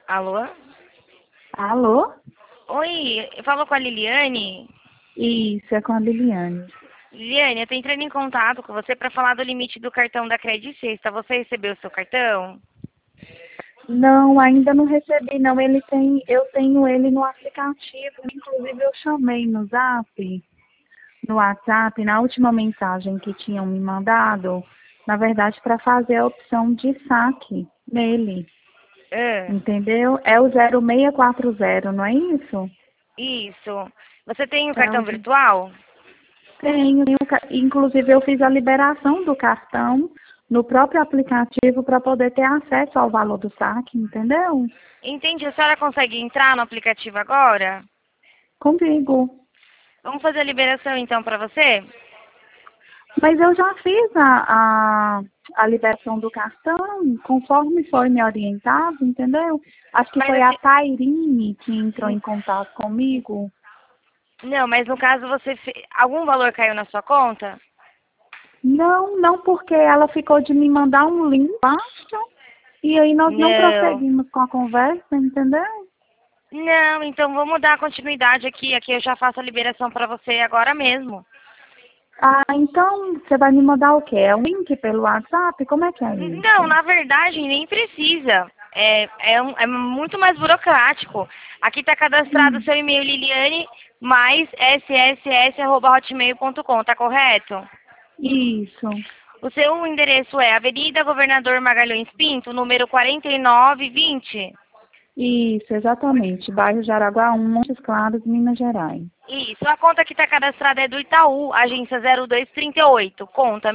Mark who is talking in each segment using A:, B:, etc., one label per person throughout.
A: Alô?
B: Alô?
A: Oi, eu falo com a Liliane.
B: Isso, é com a Liliane.
A: Liliane, eu tô entrando em contato com você para falar do limite do cartão da Credit Sexta. Você recebeu o seu cartão?
B: Não, ainda não recebi, não. Eu tenho ele no aplicativo. Inclusive, eu chamei no Zap, no WhatsApp, na última mensagem que tinham me mandado, na verdade, para fazer a opção de saque nele.
A: Ah,
B: Entendeu? É o 0640, não é isso?
A: isso. Você tem o
B: É
A: cartão
B: o
A: virtual?
B: Inclusive, eu fiz a liberação do cartão no próprio aplicativo para poder ter acesso ao valor do saque, entendeu?
A: Entendi. A senhora consegue entrar no aplicativo agora?
B: Comigo.
A: Vamos fazer a liberação então para você?
B: Mas eu já fiz a liberação do cartão, conforme foi me orientado, entendeu? Acho que
A: Mas
B: foi a
A: assim,
B: Tairine que entrou em contato comigo.
A: não, mas no caso algum valor caiu na sua conta?
B: Não, não, porque ela ficou de me mandar um link, acho, e aí nós não
A: Não.
B: prosseguimos com a conversa, entendeu?
A: Não, então vamos dar continuidade aqui. Aqui eu já faço a liberação para você agora mesmo.
B: Ah, então você vai me mandar o quê? É um link pelo WhatsApp? Como é que é
A: Não,
B: isso?
A: na verdade, nem precisa. É muito mais burocrático. Aqui está cadastrado o
B: Hum,
A: seu e-mail, Liliane, mais sss@hotmail.com, tá correto?
B: isso,
A: O seu endereço é Avenida Governador Magalhães Pinto, número 4920.
B: isso, exatamente. Bairro Jaraguá 1, Montes Claros, Minas Gerais.
A: Isso, a conta que está cadastrada é do Itaú, agência 0238, conta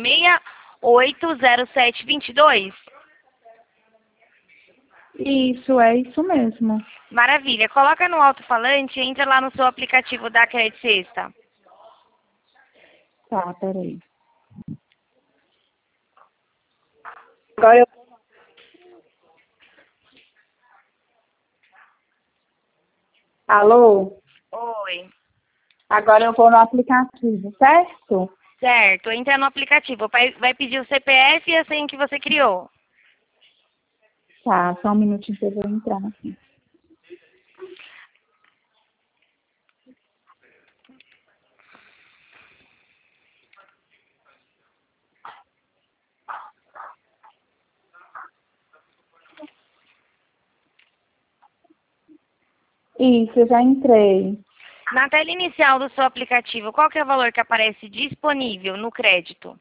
A: 680722.
B: Isso, é isso mesmo.
A: Maravilha. Coloca no alto-falante e entra lá no seu aplicativo da Credit Sexta.
B: Tá, peraí. Agora eu... Alô?
A: Oi.
B: Agora eu vou no aplicativo, certo?
A: Certo. Entra no aplicativo. Vai pedir o CPF e a senha que você criou.
B: Tá, só um minutinho que eu vou entrar aqui. Isso, eu já entrei.
A: Na tela inicial do seu aplicativo, qual que é o valor que aparece disponível no crédito?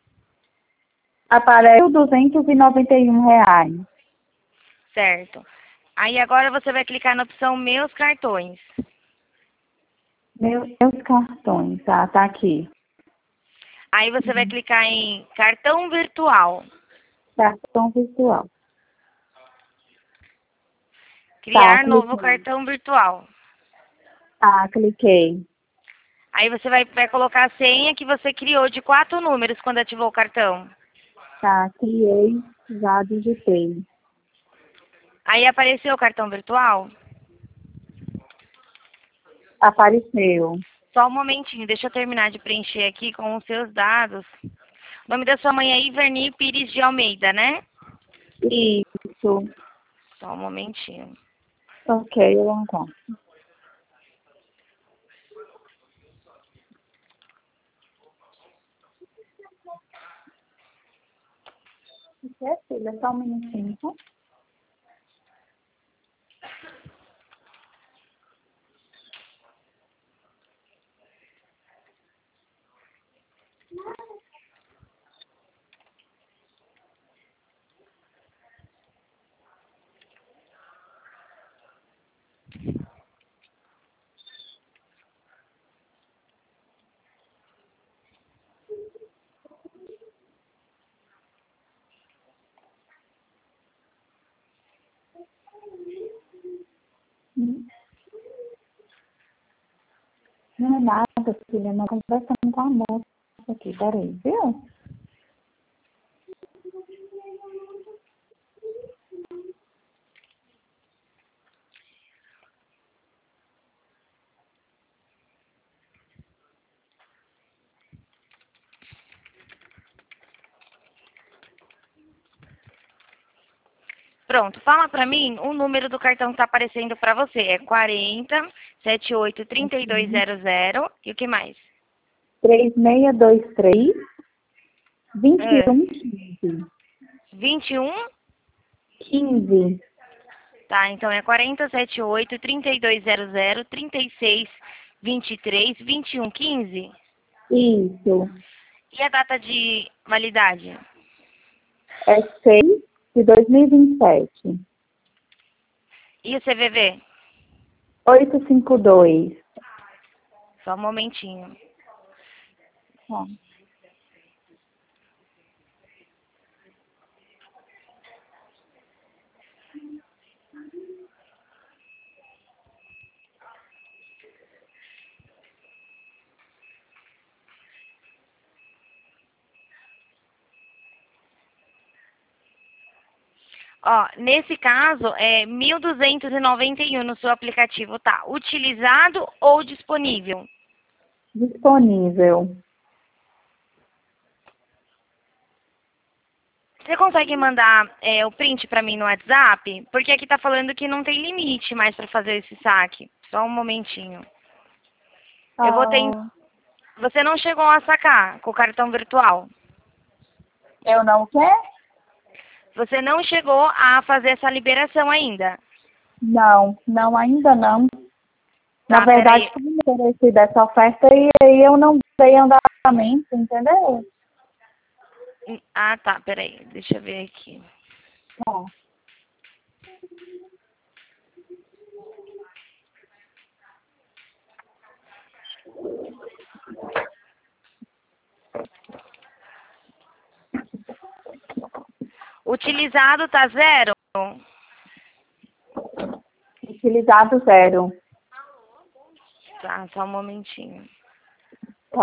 B: Aparece R$ 291.
A: Certo. Aí agora você vai clicar na opção Meus Cartões.
B: Meus cartões, tá aqui.
A: Aí você vai clicar em Cartão Virtual.
B: Cartão virtual. Tá,
A: Criar novo
B: cliquei.
A: cartão virtual.
B: Tá, cliquei.
A: Aí você vai colocar a senha que você criou de 4 números quando ativou o cartão.
B: Tá, criei, já digitei.
A: Aí apareceu o cartão virtual?
B: Apareceu.
A: Só um momentinho, deixa eu terminar de preencher aqui com os seus dados. O nome da sua mãe é Iverni Pires de Almeida, né?
B: Isso.
A: Só um momentinho.
B: Ok, eu encontro. É, filha, só um minutinho, tá? Não é nada, filha, nós conversando com a moça aqui, peraí, viu?
A: Pronto, fala pra mim o número do cartão que tá aparecendo pra você. É 40783200. E o que mais?
B: 3623
A: É,
B: 2115.
A: 21?
B: 15.
A: Tá, então é 4078320036232115.
B: Isso.
A: E a data de validade?
B: É 6 de 2027.
A: E o CVV?
B: 852.
A: Só um momentinho.
B: Tá.
A: Ó, nesse caso, é 1.291 no seu aplicativo, tá? Utilizado ou disponível?
B: Disponível.
A: Você consegue mandar o print pra mim no WhatsApp? Porque aqui tá falando que não tem limite mais pra fazer esse saque. Só um momentinho. Eu vou ter...
B: Ah,
A: Você não chegou a sacar com o cartão virtual?
B: eu não quero?
A: Você não chegou a fazer essa liberação ainda?
B: Não, não, ainda não. Na
A: Tá,
B: verdade,
A: peraí.
B: foi me oferecida essa oferta e aí eu não dei andamento, entendeu?
A: Ah, tá, peraí. Deixa eu ver aqui.
B: Ó,
A: Utilizado tá zero?
B: utilizado zero.
A: Tá, só um momentinho.
B: Tá.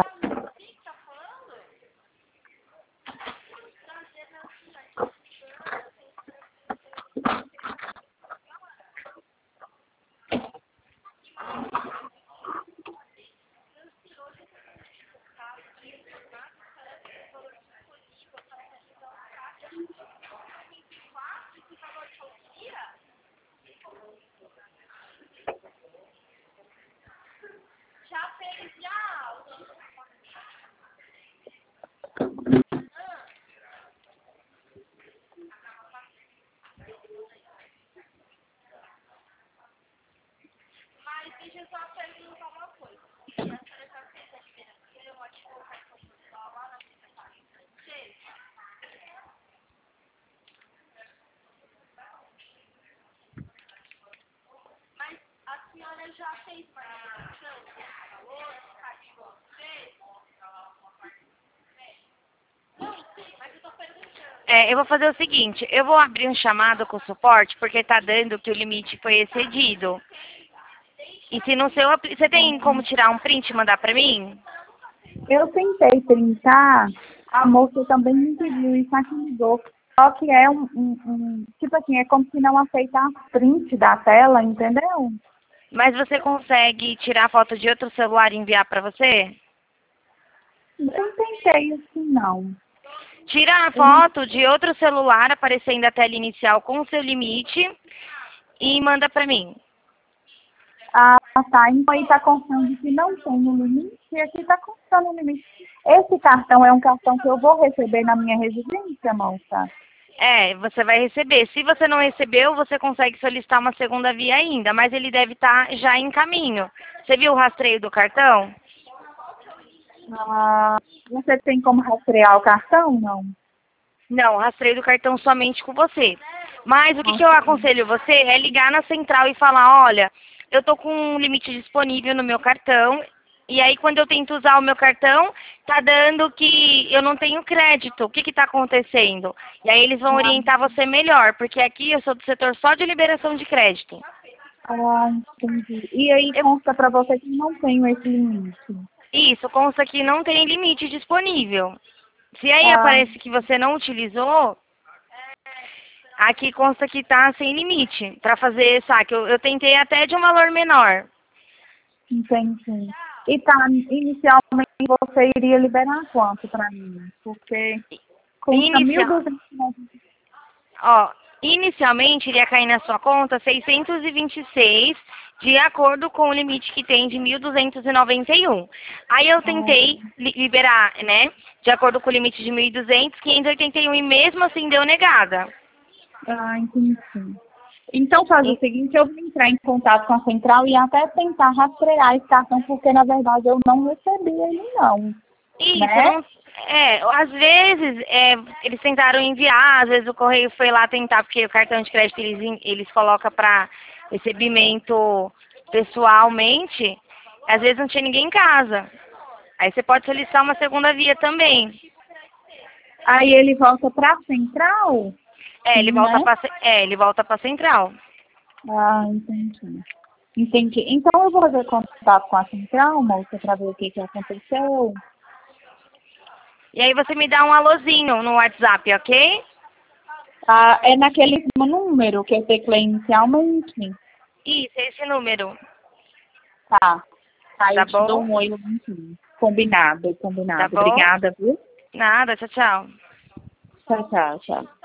A: Eu vou fazer o seguinte, eu vou abrir um chamado com o suporte, porque tá dando que o limite foi excedido. E se no seu... Você tem como tirar um print e mandar pra mim?
B: Eu tentei printar, a moça também me pediu e facilitou. Só que é tipo assim, é como se não aceitar print da tela, entendeu?
A: Mas você consegue tirar foto de outro celular e enviar pra você?
B: Eu tentei assim, não.
A: Tira a
B: Eu não-
A: foto de outro celular aparecendo a tela inicial com o seu limite e manda pra mim.
B: Ah, tá. Então aí tá constando que não tem no limite e aqui tá constando o limite. Esse cartão é um cartão que eu vou receber na minha residência, moça?
A: Você vai receber. Se você não recebeu, você consegue solicitar uma segunda via ainda, mas ele deve estar já em caminho. Você viu o rastreio do cartão?
B: Ah, você tem como rastrear o cartão? Não.
A: Não, rastreio do cartão somente com você. Mas o que,
B: Ah,
A: que eu aconselho você é ligar na central e falar, olha, eu tô com um limite disponível no meu cartão, e aí quando eu tento usar o meu cartão, tá dando que eu não tenho crédito. O que que tá acontecendo? E aí eles vão orientar você melhor, porque aqui eu sou do setor só de liberação de crédito.
B: entendi. E aí
A: Eu-
B: consta para você que não tenho esse limite.
A: Isso, consta que não tem limite disponível. Se aí
B: Ah,
A: aparece que você não utilizou, aqui consta que tá sem limite para fazer saque. Eu tentei até de um valor menor.
B: entendi. E tá, inicialmente você iria liberar quanto para mim? Porque consta
A: Inicial,
B: 1.290.
A: ó, Inicialmente, ele ia cair na sua conta 626, de acordo com o limite que tem de 1.291. Aí eu tentei liberar, né, de acordo com o limite de 1.200, 581, e mesmo assim deu negada.
B: Ah, entendi. Então faz o seguinte, eu vou entrar em contato com a central e até tentar rastrear esse cartão, porque na verdade eu não recebi ele não.
A: Isso,
B: Né?
A: não, às vezes eles tentaram enviar, às vezes o correio foi lá tentar, porque o cartão de crédito eles colocam para recebimento pessoalmente, às vezes não tinha ninguém em casa. Aí você pode solicitar uma segunda via também.
B: Aí ele volta para a central?
A: Ele volta para central.
B: Ah, entendi. Entendi. Então eu vou fazer contato com a central, moça, para ver o que aconteceu.
A: E aí você me dá um alôzinho no WhatsApp, ok?
B: Ah, é naquele mesmo número que eu teclei inicialmente?
A: Isso, esse número.
B: Tá. Aí
A: Tá
B: eu te dou
A: bom?
B: um oi, enfim. Combinado, combinado.
A: Tá bom?
B: Obrigada, viu?
A: Nada, tchau, tchau.
B: Tchau, tchau, tchau.